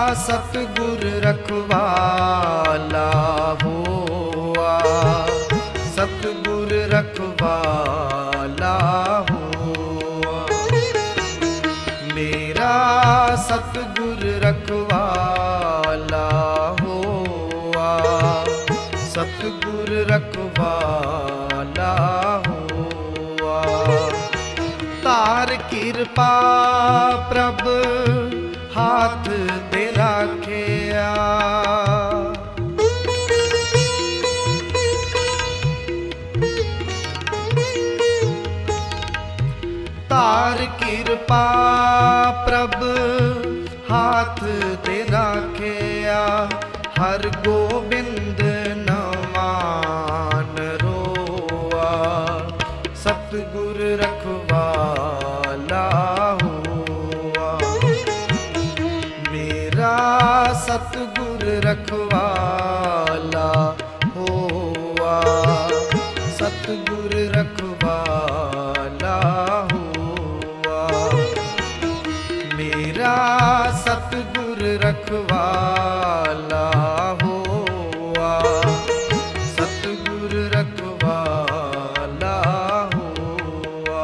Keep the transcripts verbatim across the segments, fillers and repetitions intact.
सतगुर रखवाला हुआ, सतगुर रखवाला हुआ। मेरा सतगुर रखवाला हुआ, सतगुर रखवाला हुआ। तार कृपा प्रभ हाथ दे राखिया, तार कृपा प्रभ हाथ दे राखिया। हर गोबिंद नमान रोआ, सतगुर रखवाला हुआ। मेरा सतगुर रखवाला हुआ, सतगुर रखवाला हुआ। मेरा सतगुर रखवाला हुआ, सतगुर रखवाला हुआ।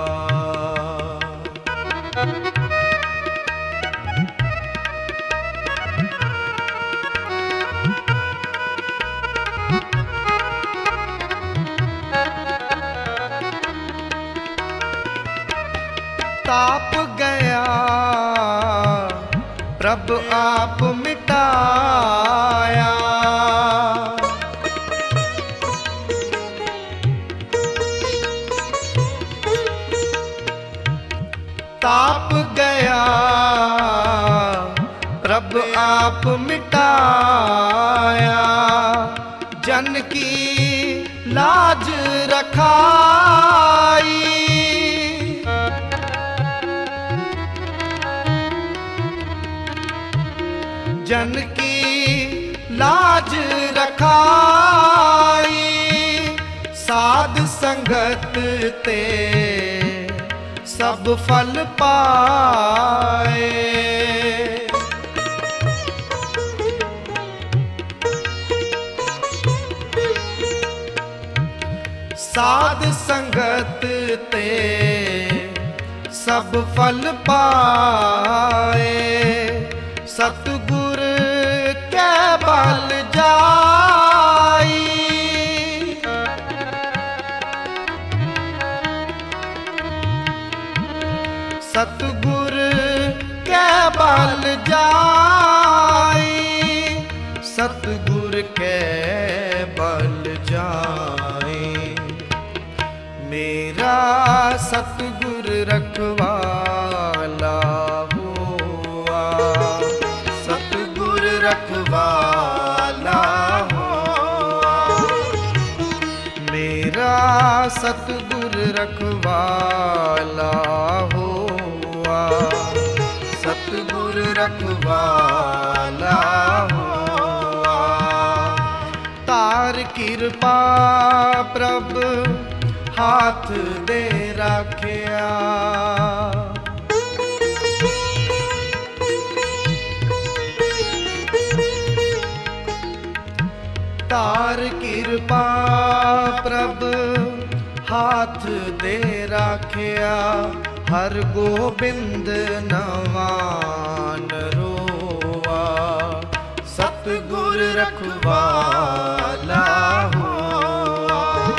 ताप गया प्रभ आप मिटाया, ताप गया प्रभ आप मिटाया। जन की लाज रखाई, जन की लाज रखाई। साध संगत ते सब फल पाए, साध संगत ते सब फल पाए। सतगुर कै बल जाई, सतगुर कै बल जाई, सतगुर कै बल जाई। मेरा सतगुर रखवाला हुआ, सतगुर रखवाला हुआ। मेरा सतगुर रखवाला हुआ, सतगुर रखवाला हुआ। तार कृपा प्रभ हाथ दे राखिया, तार कृपा प्रभ हाथ दे राखिया। हर गोबिंद नवान रोआ, सतगुर रखवाला हुआ।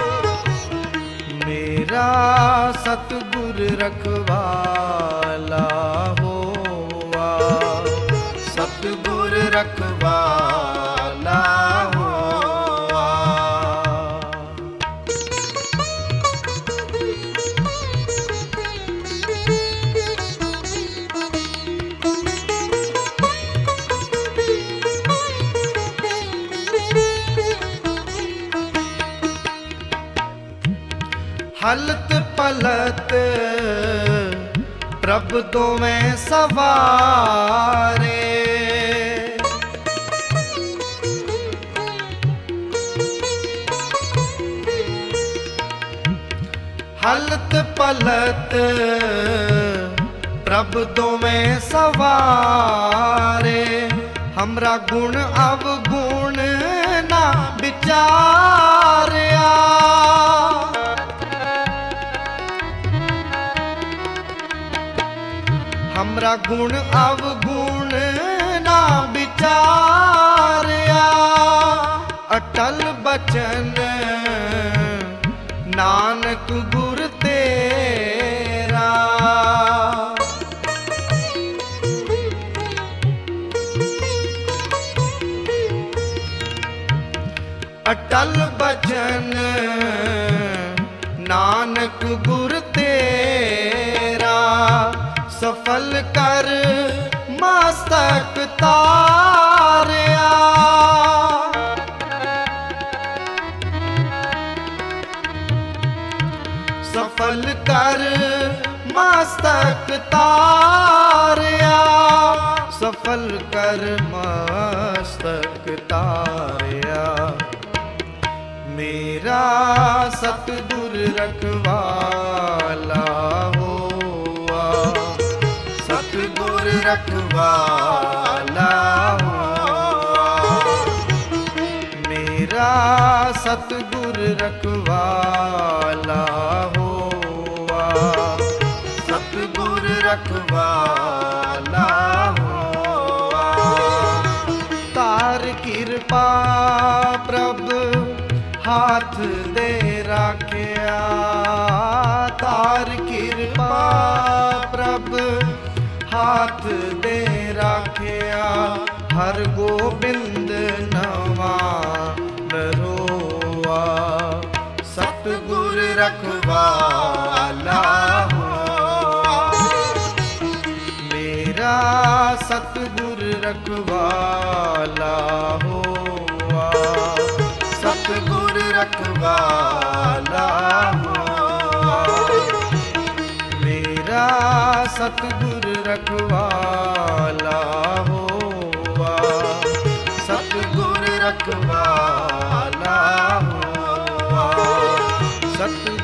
मेरा सतगुर रखवाला हुआ, सतगुर रखवाला हुआ। हलत पलत प्रभ दोवें सवारे, हलत पलत प्रभ दोवें सवारे। हमरा गुण अवगुण ना विचारिया। हमरा गुण अवगुण ना विचारिया। अटल बचन नानक गुर तेरा। अटल बचन नानक गुर तेरा। सफल कर मस्तक तारिया। सफल कर मस्तक तारिया। सफल कर मस्तक तारिया। मेरा सतगुर रखवाला हुआ। सतगुर रखवाला हुआ। मेरा सतगुर रखवाला हुआ। सतगुर रखवाला हुआ। तार कृपा प्रभु हाथ दे राखिया। तार कृपा प्रभु हाथ दे राखिया। हर गोबिंद नवा नरोआ। सतगुर रखवाला हुआ। मेरा सतगुर रखवाला हुआ। सतगुर रखवाला हुआ। मेरा सतगुर रखवाला हुआ। सतगुर रखवाला हुआ। सत